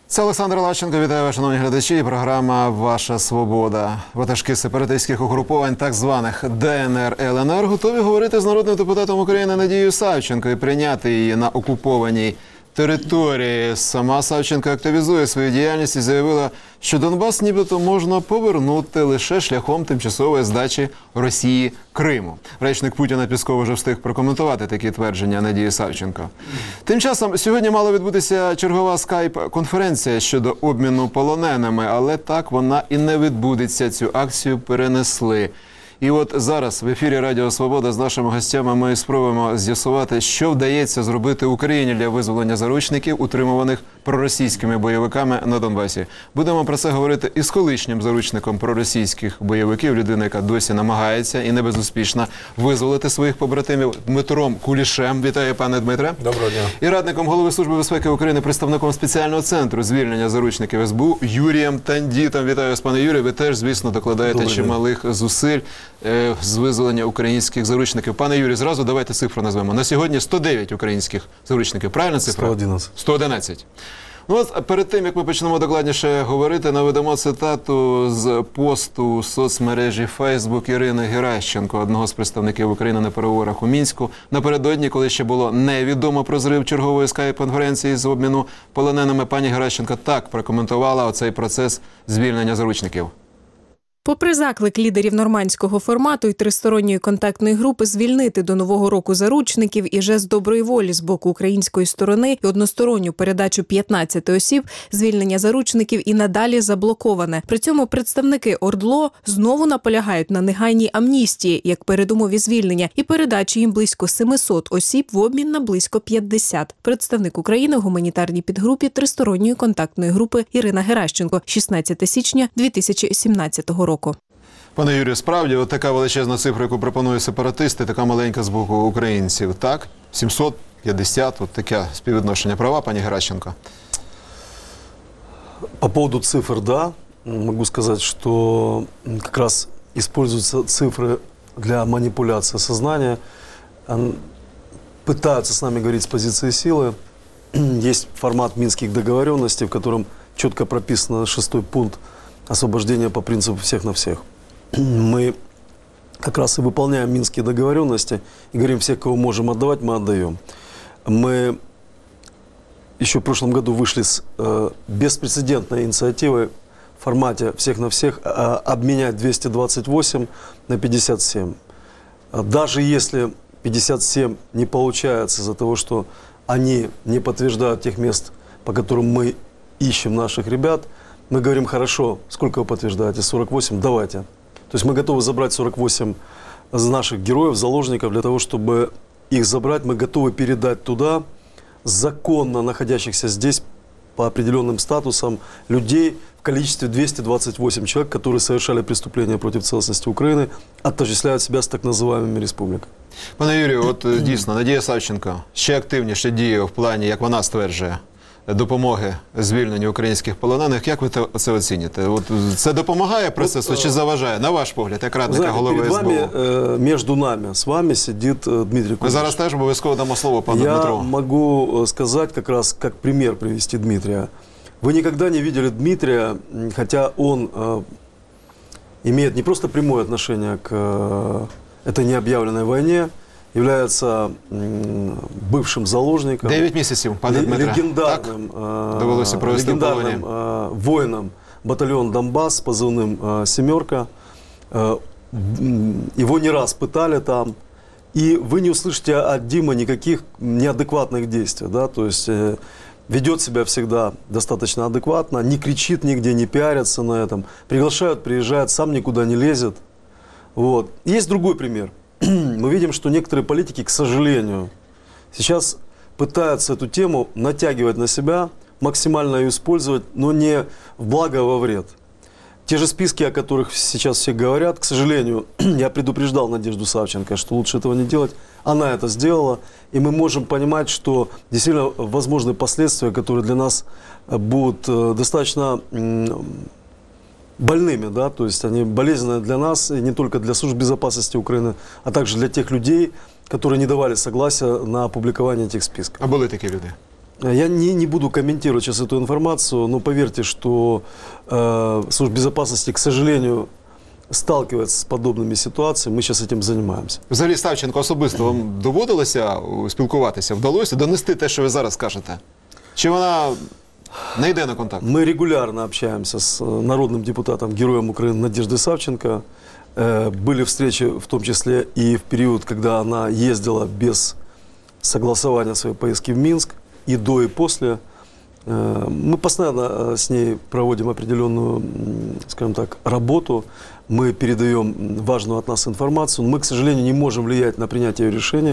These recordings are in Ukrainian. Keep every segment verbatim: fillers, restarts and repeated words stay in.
Це Олександр Лащенко. Вітаю вас, шановні глядачі. І програма «Ваша свобода». Ватажки сепаратистських угруповань так званих Де Ен Ер, Ел Ен Ер готові говорити з народним депутатом України Надією Савченко і прийняти її на окупованій території. Сама Савченко активізує свою діяльність і заявила, що Донбас нібито можна повернути лише шляхом тимчасової здачі Росії Криму. Речник Путіна Пєсков вже встиг прокоментувати такі твердження Надії Савченко. Тим часом, сьогодні мала відбутися чергова скайп-конференція щодо обміну полоненими, але так вона і не відбудеться. Цю акцію перенесли. І от зараз в ефірі Радіо Свобода з нашими гостями ми спробуємо з'ясувати, що вдається зробити Україні для визволення заручників, утримуваних проросійськими бойовиками на Донбасі. Будемо про це говорити із колишнім заручником проросійських бойовиків, людина, яка досі намагається і не безуспішно визволити своїх побратимів, Дмитром Кулішем. Вітаю, пане Дмитре. Доброго дня. І радником Голови Служби безпеки України, представником спеціального центру звільнення заручників ес бе у Юрієм Тандітом. Вітаю вас, пане Юрію. Ви теж, звісно, докладаєте чималих зусиль з визволення українських заручників. Пане Юрій, зразу давайте цифру назвемо. На сьогодні сто дев'ять українських заручників. Правильна цифра? сто одинадцять. сто одинадцять. Ну, от перед тим, як ми почнемо докладніше говорити, наведемо цитату з посту у соцмережі Фейсбук Ірини Геращенко, одного з представників України на переговорах у Мінську. Напередодні, коли ще було невідомо про зрив чергової скайп-конференції з обміну полоненими, пані Геращенко так прокоментувала оцей процес звільнення заручників. Попри заклик лідерів нормандського формату і тристоронньої контактної групи звільнити до Нового року заручників і жест доброї волі з боку української сторони і односторонню передачу п'ятнадцяти осіб, звільнення заручників і надалі заблоковане. При цьому представники ОРДЛО знову наполягають на негайній амністії, як передумові звільнення, і передачі їм близько семисот осіб в обмін на близько п'ятдесят. Представник України в гуманітарній підгрупі тристоронньої контактної групи Ірина Геращенко, шістнадцяте січня дві тисячі сімнадцятого року. Пане Юрію, справді, от така величезна цифра, яку пропонують сепаратисти, така маленька з боку українців, так? сімсот п'ятдесят, от таке співвідношення. Права, пані Геращенко? По поводу цифр, да, могу сказать, что как раз используются цифры для манипуляции сознания, пытаются с нами говорить с позиции силы. Есть формат минских договоренностей, в котором четко прописано шестой пункт освобождения по принципу всех на всех. Мы как раз и выполняем минские договоренности и говорим, всех, кого можем отдавать, мы отдаем. Мы еще в прошлом году вышли с э, беспрецедентной инициативой в формате всех на всех э, обменять двести двадцать восемь на пятьдесят семь. Даже если пятьдесят семь не получается из-за того, что они не подтверждают тех мест, по которым мы ищем наших ребят, мы говорим, хорошо, сколько вы подтверждаете? сорок восемь, давайте. То есть мы готовы забрать сорок восемь наших героев, заложников, для того, чтобы их забрать, мы готовы передать туда законно находящихся здесь по определенным статусам людей в количестве двести двадцать восемь человек, которые совершали преступления против целостности Украины, отождествляют себя с так называемыми республиками. Пане Юрію, от дійсно, Надія Савченко ще активніше діє в плані, як вона стверджує, допомоги звільненню українських полонених. Як ви це оціните? От це допомагає процесу чи заважає, на ваш погляд, як радника голови ес бе у? Перед вами, між нами, з вами сидить Дмитрий Куліш. Ми зараз теж обов'язково дамо слово пану Дмитру. Я могу сказать, как раз, как пример привести Дмитрия. Вы никогда не видели Дмитрия, хотя он э, имеет не просто прямое отношение к э, этой необъявленной войне, является м, бывшим заложником, дев'ять місяців, пане Дмитре. Легендарным, э, легендарным э, воином батальона «Донбасс» с позывным э, «Семерка». Э, его не раз пытали там. И вы не услышите от Димы никаких неадекватных действий. Да? То есть э, ведет себя всегда достаточно адекватно, не кричит нигде, не пиарится на этом. Приглашают, приезжает, сам никуда не лезет. Вот. Есть другой пример. Мы видим, что некоторые политики, к сожалению, сейчас пытаются эту тему натягивать на себя, максимально ее использовать, но не в благо, а во вред. Те же списки, о которых сейчас все говорят, к сожалению, я предупреждал Надежду Савченко, что лучше этого не делать. Она это сделала, и мы можем понимать, что действительно возможны последствия, которые для нас будут достаточно больными, да, то есть они болезненные для нас, и не только для служб безопасности Украины, а также для тех людей, которые не давали согласия на опубликование этих списков. А были такие люди? Я не, не буду комментировать сейчас эту информацию, но поверьте, что э, служба безопасности, к сожалению, сталкивается с подобными ситуациями. Мы сейчас этим занимаемся. Взагалі, Савченко, особисто вам доводилося е, спілкуватися? Вдалося донести те, що ви зараз кажете? Чи вона не йде на контакт? Мы регулярно общаемся с э, народным депутатом, героем Украины Надеждой Савченко. Э, Были встречи, в том числе и в период, когда она ездила без согласования своей поездки в Минск, и до, и после. Э, Мы постоянно э, с ней проводим определенную, м, скажем так, работу. Мы передаем важную от нас информацию. Мы, к сожалению, не можем влиять на принятие ее решения.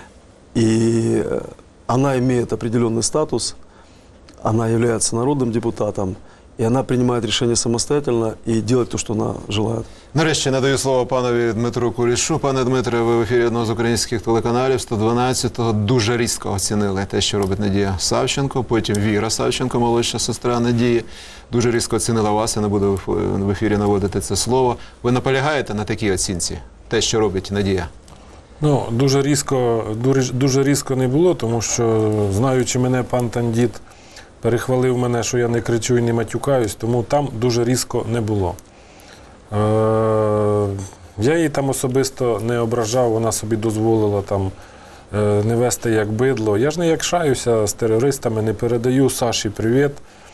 И э, она имеет определенный статус. Она является народным депутатом, и она принимает решения самостоятельно и делает то, что она желает. Нарешті надаю слово панові Дмитру Кулішу. Пане Дмитре, ви в ефірі одного з українських телеканалів сто дванадцятого дуже різко оцінили те, що робить Надія Савченко, потім Віра Савченко, молодша сестра Надії, дуже різко оцінила вас, я не буду в ефірі наводити це слово. Ви наполягаєте на такій оцінці, те, що робить Надія? Ну, дуже різко, дуже, дуже різко не було, тому що, знаючи мене, пан Тандіт перехвалив мене, що я не кричу і не матюкаюсь, тому там дуже різко не було. Е, я її там особисто не ображав, вона собі дозволила там е, не вести як бидло. Я ж не якшаюся з терористами, не передаю Саші привіт,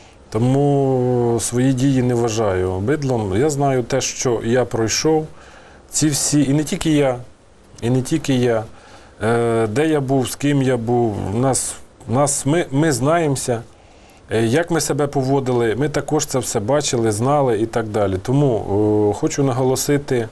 тому свої дії не вважаю бидлом. Я знаю те, що я пройшов, ці всі, і не тільки я, і не тільки я, е, де я був, з ким я був, нас, нас, ми, ми знаємося. Як ми себе поводили, ми також це все бачили, знали і так далі. Тому о, хочу наголосити,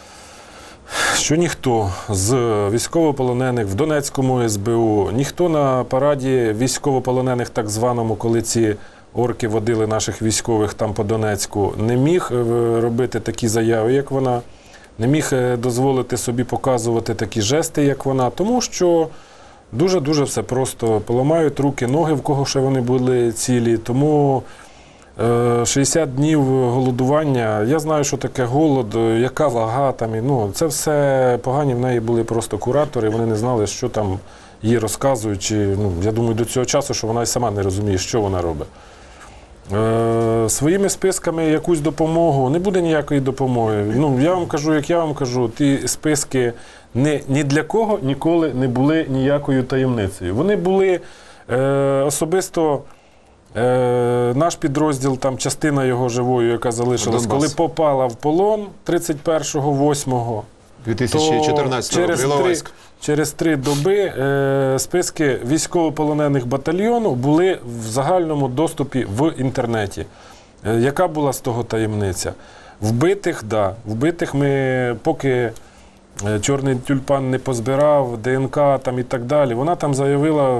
що ніхто з військовополонених в Донецькому ес бе у, ніхто на параді військовополонених так званому, коли ці орки водили наших військових там по Донецьку, не міг робити такі заяви, як вона, не міг дозволити собі показувати такі жести, як вона, тому що дуже-дуже все просто. Поламають руки, ноги, в кого ще вони були цілі. Тому шістдесят днів голодування. Я знаю, що таке голод, яка вага там. І, ну, це все погані в неї були просто куратори. Вони не знали, що там їй розказують. Чи, ну, я думаю, до цього часу, що вона й сама не розуміє, що вона робить. Е, своїми списками якусь допомогу, не буде ніякої допомоги. Ну, я вам кажу, як я вам кажу, ті списки ні, ні для кого ніколи не були ніякою таємницею. Вони були е, особисто е, наш підрозділ, там частина його живою, яка залишилась, коли попала в полон тридцять першого восьмого дві тисячі чотирнадцятого через три, через три доби е, списки військовополонених батальйону були в загальному доступі в інтернеті. Е, яка була з того таємниця? Вбитих, так. Да, вбитих ми, поки Чорний тюльпан не позбирав, де en ка там і так далі, вона там заявила,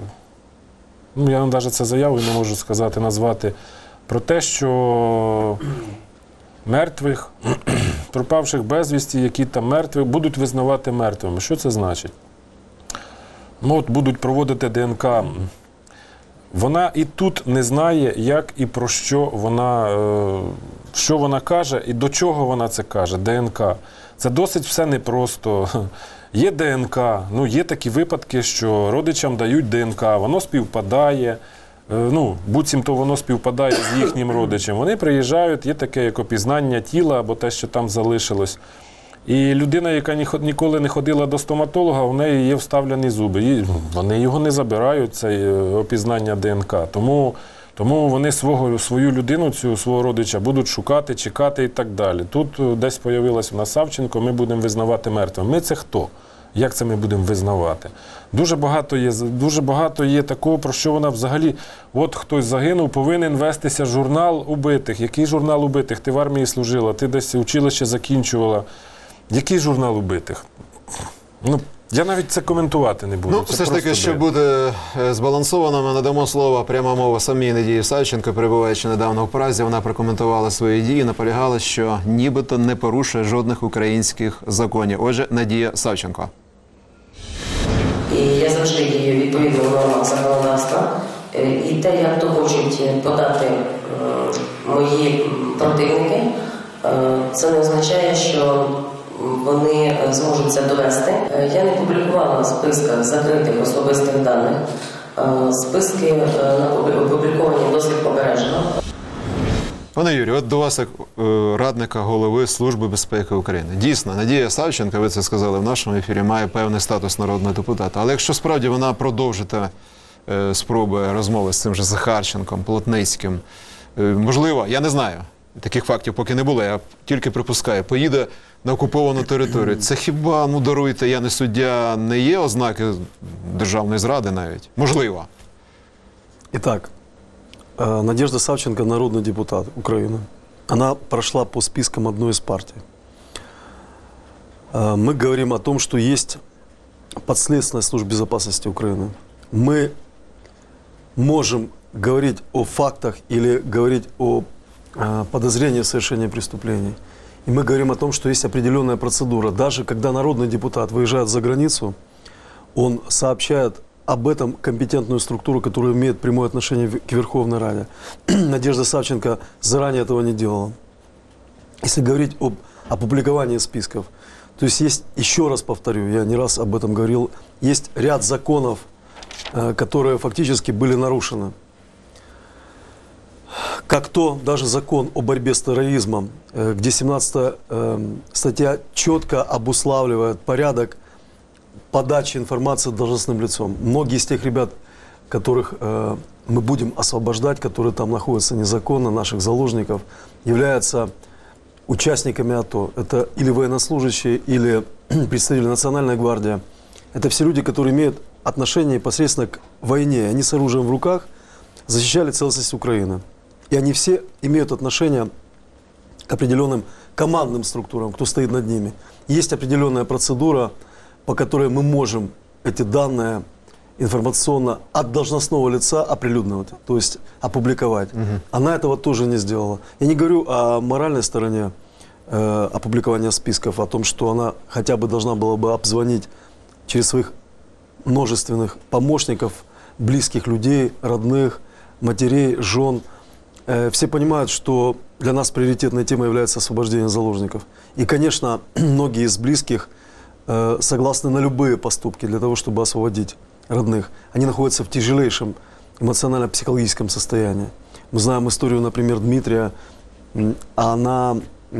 ну я навіть це заяву не можу сказати, назвати, про те, що мертвих, пропавших безвісті, які там мертві, будуть визнавати мертвими. Що це значить? Ну, от будуть проводити де en ка. Вона і тут не знає, як і про що вона, що вона каже і до чого вона це каже, де en ка. Це досить все непросто. Є де en ка, ну є такі випадки, що родичам дають де en ка, воно співпадає, ну, буцімто воно співпадає з їхнім родичем. Вони приїжджають, є таке як опізнання тіла або те, що там залишилось. І людина, яка ніколи не ходила до стоматолога, в неї є вставлені зуби. Вони його не забирають, це опізнання де en ка. Тому, тому вони свого, свою людину, цю свого родича, будуть шукати, чекати і так далі. Тут десь з'явилась в нас Савченко, ми будемо визнавати мертвим. Ми це хто? Як це ми будемо визнавати? Дуже багато є, дуже багато є такого, про що вона взагалі, от хтось загинув, повинен вестися журнал убитих. Який журнал убитих? Ти в армії служила, ти десь училище закінчувала. Який журнал убитих? Ну, я навіть це коментувати не буду. Ну, це все ж таки, щоб бути збалансовано, ми надамо слово пряма мова самій Надії Савченко, перебуваючи недавно в Празі, вона прокоментувала свої дії, наполягала, що нібито не порушує жодних українських законів. Отже, Надія Савченко. І я завжди дію відповідно нормам законодавства. І те, як то хочуть подати мої противники, це не означає, що вони зможуть це довести. Я не публікувала в списках закритих особистих даних Е, Списки е, напу- опубліковані досить обережно. Пане Юрію, от до вас як е, радника голови Служби безпеки України. Дійсно, Надія Савченко, ви це сказали в нашому ефірі, має певний статус народного депутата. Але якщо справді вона продовжить е, спроби розмови з цим же Захарченком, Плотницьким, е, можливо, я не знаю, таких фактів поки не було, я тільки припускаю, поїде на окуповану територію. Це хіба, ну даруйте, я не суддя, не є ознаки державної зради навіть? Можливо. Итак, э, Надежда Савченко – народный депутат Украины. Она прошла по спискам одной из партий. Э, Мы говорим о том, что есть подследственная служба безопасности Украины. Мы можем говорить о фактах или говорить о э, подозрении в совершении преступлений. И мы говорим о том, что есть определенная процедура. Даже когда народный депутат выезжает за границу, он сообщает об этом компетентную структуру, которая имеет прямое отношение к Верховной Раде. Надежда Савченко заранее этого не делала. Если говорить об опубликовании списков, то есть есть, еще раз повторю, я не раз об этом говорил, есть ряд законов, э, которые фактически были нарушены. Как то даже закон о борьбе с терроризмом, э, где семнадцатая э, статья четко обуславливает порядок подачи информации должностным лицом. Многие из тех ребят, которых э, мы будем освобождать, которые там находятся незаконно, наших заложников, являются участниками АТО. Это или военнослужащие, или представители Национальной гвардии. Это все люди, которые имеют отношение непосредственно к войне. Они с оружием в руках защищали целостность Украины. И они все имеют отношение к определенным командным структурам, кто стоит над ними. Есть определенная процедура, по которой мы можем эти данные информационно от должностного лица оприлюднивать, то есть опубликовать. Угу. Она этого тоже не сделала. Я не говорю о моральной стороне э, опубликования списков, о том, что она хотя бы должна была бы обзвонить через своих множественных помощников, близких людей, родных, матерей, жен. Э, все понимают, что для нас приоритетной темой является освобождение заложников. И, конечно, многие из близких согласны на любые поступки для того, чтобы освободить родных. Они находятся в тяжелейшем эмоционально-психологическом состоянии. Мы знаем историю, например, Дмитрия. Она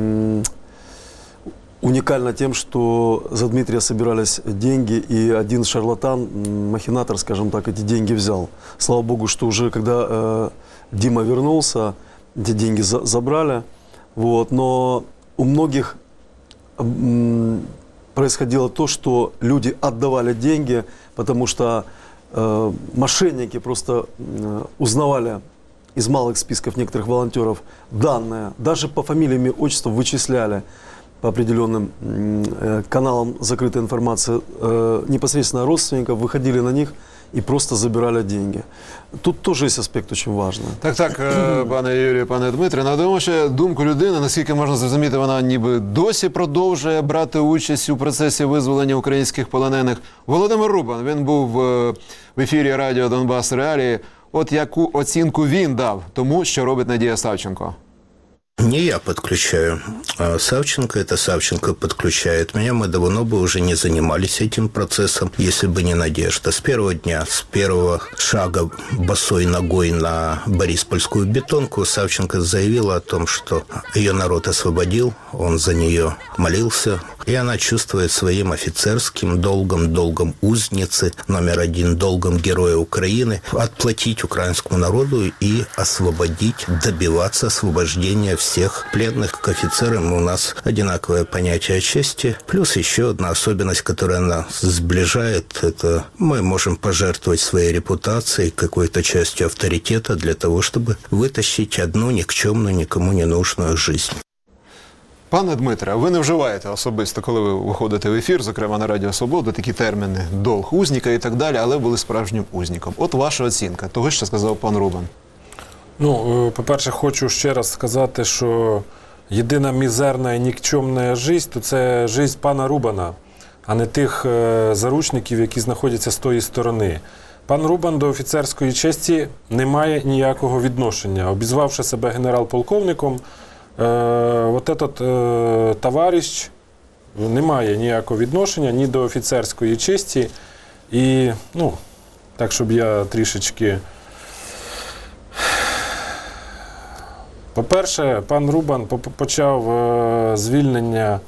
уникальна тем, что за Дмитрия собирались деньги, и один шарлатан, махинатор, скажем так, эти деньги взял. Слава Богу, что уже когда э, Дима вернулся, эти деньги за забрали. Вот. Но у многих э, происходило то, что люди отдавали деньги, потому что э, мошенники просто э, узнавали из малых списков некоторых волонтеров данные, даже по фамилиям и отчеству вычисляли по определенным э, каналам закрытой информации э, непосредственно родственников, выходили на них і просто забирали деньги. Тут теж є аспект дуже важливий. Так, так, пане Юрію, пане Дмитре, надамо ще думку людини, наскільки можна зрозуміти, вона ніби досі продовжує брати участь у процесі визволення українських полонених. Володимир Рубан, він був в ефірі радіо «Донбас Реалії». От яку оцінку він дав тому, що робить Надія Савченко? Не я подключаю Савченко, это Савченко подключает меня. Мы давно бы уже не занимались этим процессом, если бы не Надежда. С первого дня, с первого шага босой ногой на Бориспольскую бетонку Савченко заявила о том, что ее народ освободил, он за нее молился. И она чувствует своим офицерским долгом, долгом узницы, номер один, долгом героя Украины, отплатить украинскому народу и освободить, добиваться освобождения всех пленных. Как офицеры у нас одинаковое понятие чести. Плюс еще одна особенность, которая нас сближает, это мы можем пожертвовать своей репутацией, какой-то частью авторитета для того, чтобы вытащить одну никчемную, никому не нужную жизнь. Пане Дмитре, ви не вживаєте особисто, коли ви виходите в ефір, зокрема на Радіо Свобода, такі терміни «долг узника» і так далі, але були справжнім узником. От ваша оцінка того, що сказав пан Рубан. Ну, по-перше, хочу ще раз сказати, що єдина мізерна і нікчемна життя – то це життя пана Рубана, а не тих заручників, які знаходяться з тої сторони. Пан Рубан до офіцерської честі не має ніякого відношення. Обізвавши себе генерал-полковником, от этот е, товариш не має ніякого відношення ні до офіцерської честі. І, ну, так, щоб я трішечки... По-перше, пан Рубан почав е, звільнення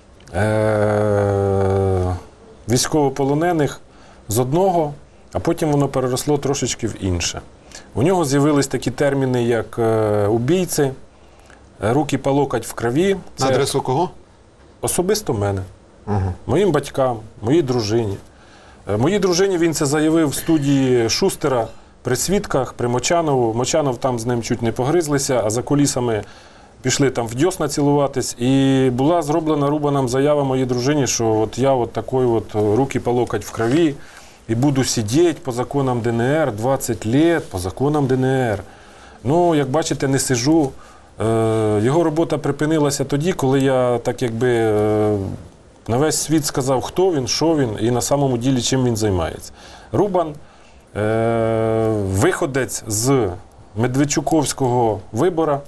е, військовополонених з одного, а потім воно переросло трошечки в інше. У нього з'явились такі терміни, як е, убійці, руки по локоть в крові. На адресу кого? Особисто мене, Угу. моїм батькам, моїй дружині. Е, моїй дружині він це заявив в студії Шустера при свідках, при Мочанову. Мочанов там з ним чуть не погризлися, а за кулісами пішли там в дьосна цілуватись. І була зроблена Рубаном заява моїй дружині, що от я от такий от руки по локоть в крові і буду сидіти по законам ДНР двадцять років, по законам ДНР. Ну, як бачите, не сижу. Е, його робота припинилася тоді, коли я так якби е, на весь світ сказав, хто він, що він і на самому ділі чим він займається. Рубан е, виходець з Медведчуковського вибора,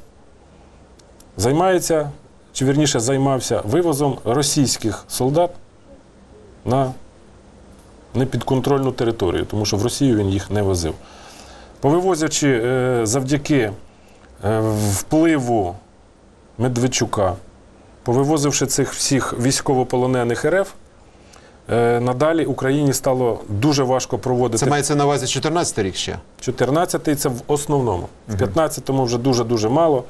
займається, чи вірніше займався вивозом російських солдат на непідконтрольну територію, тому що в Росію він їх не возив. Повивозячи е, завдяки е, впливу Медведчука, повивозивши цих всіх військовополонених РФ, е, надалі Україні стало дуже важко проводити. Це мається на увазі чотирнадцятий рік ще? чотирнадцятий це в основному. В п'ятнадцятому вже дуже-дуже мало.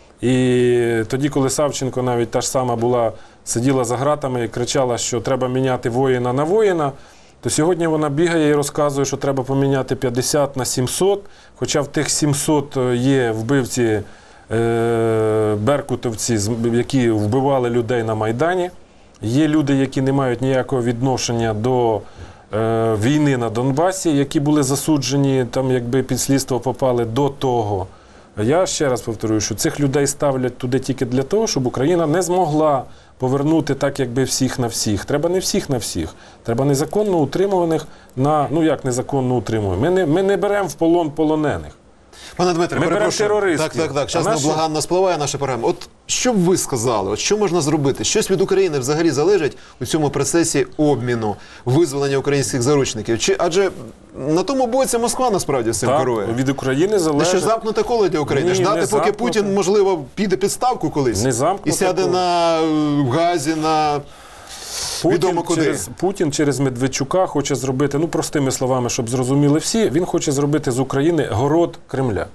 І тоді, коли Савченко навіть та ж сама була, сиділа за ґратами і кричала, що треба міняти воїна на воїна, то сьогодні вона бігає і розказує, що треба поміняти п'ятдесят на сімсот, хоча в тих сімсот є вбивці, е, беркутовці, які вбивали людей на Майдані. Є люди, які не мають ніякого відношення до е, війни на Донбасі, які були засуджені, там якби під слідство попали до того. Я ще раз повторюю, що цих людей ставлять туди тільки для того, щоб Україна не змогла повернути так, якби всіх на всіх. Треба не всіх на всіх. Треба незаконно утримуваних на, ну як незаконно утримуємо? Ми не, ми не беремо в полон полонених. Пане Дмитре, Ми беремо перепрошую. терористів. Так, так, так. Зараз А наші- невблаганно спливає наша програма. От що б ви сказали? От що можна зробити? Щось від України взагалі залежить у цьому процесі обміну, визволення українських заручників? Чи адже на тому боці Москва насправді з цим Так, керує? від України Не залежить. що замкнуте коло для України? Ні, Ждати, не поки замкнуте. Путін, можливо, піде під ставку колись? Не замкнуте І сяде коло. на е, газі, на... Відомо Путін куди. через, Путін через Медведчука хоче зробити, ну простими словами, щоб зрозуміли всі, він хоче зробити з України город Кремля.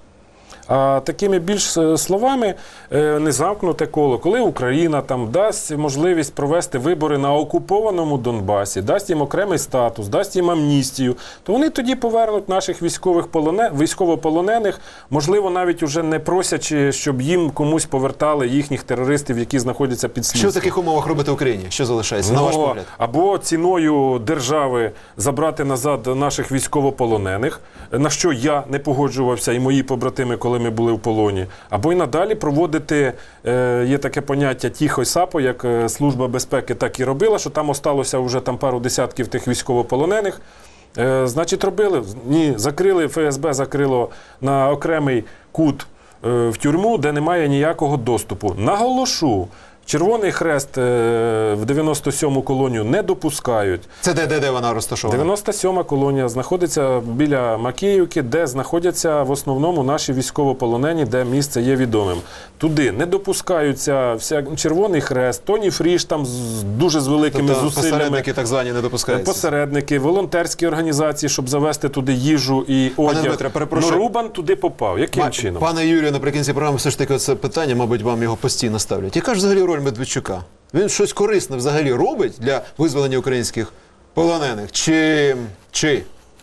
А такими більш е, словами, е, не замкнуте коло, коли Україна там дасть можливість провести вибори на окупованому Донбасі, дасть їм окремий статус, дасть їм амністію, то вони тоді повернуть наших військових полоне, військовополонених, можливо, навіть уже не просячи, щоб їм комусь повертали їхніх терористів, які знаходяться під слідством. Що в таких умовах робити Україні? Що залишається, на ваш Ну, погляд? або ціною держави забрати назад наших військовополонених, на що я не погоджувався і мої побратими, коли ми були в полоні, або й надалі проводити, е, є таке поняття тихо й сапо, як е, Служба безпеки так і робила, що там осталося вже там пару десятків тих військовополонених. Е, значить, робили. Ні, закрили, ФСБ закрило на окремий кут е, в тюрму, де немає ніякого доступу. Наголошу, Червоний Хрест е, в дев'яносто сьому колонію не допускають. Це де, де, де вона розташована? дев'яносто сьома колонія знаходиться біля Макіївки, де знаходяться в основному наші військовополонені, де місце є відомим. Туди не допускаються вся Червоний Хрест, Тоні Фріш там з дуже з великими Тобто зусиллями. посередники так звані не допускаються? Посередники, волонтерські організації, щоб завести туди їжу і одяг. Дмитре, перепрошую. Но Рубан туди попав. Яким Ма- чином? Пане Юрію, наприкінці програми все ж таки це питання, мабуть, вам його постійно ставлять. Яка ж взагалі роль Медведчука? Він щось корисне взагалі робить для визволення українських полонених? Чи... Чи?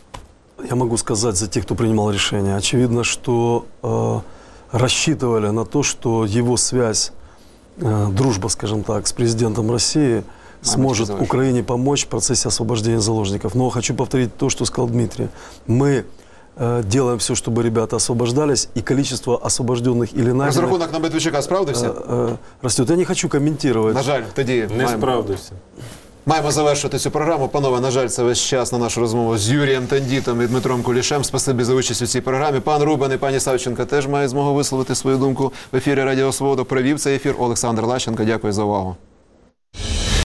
Я могу сказать за тех, кто принимал решение. Очевидно, что э, рассчитывали на то, что его связь, э, дружба, скажем так, с президентом России сможет Мамочка, Украине помочь в процессе освобождения заложников. Но хочу повторить то, что сказал Дмитрий. Мы э, делаем все, чтобы ребята освобождались, и количество освобожденных или найденных Розрахунок на Медведчука справдився? э, э, растет. Я не хочу комментировать. На жаль, тоді Не маємо, справдився. маємо завершити цю програму. Панове, на жаль, це весь час на нашу розмову з Юрієм Тандітом і Дмитром Кулішем. Спасибі за участь у цій програмі. Пан Рубан і пані Савченко теж мають змогу висловити свою думку в ефірі Радіо Свобода. Провів цей ефір Олександр Лащенко. Дякую за увагу.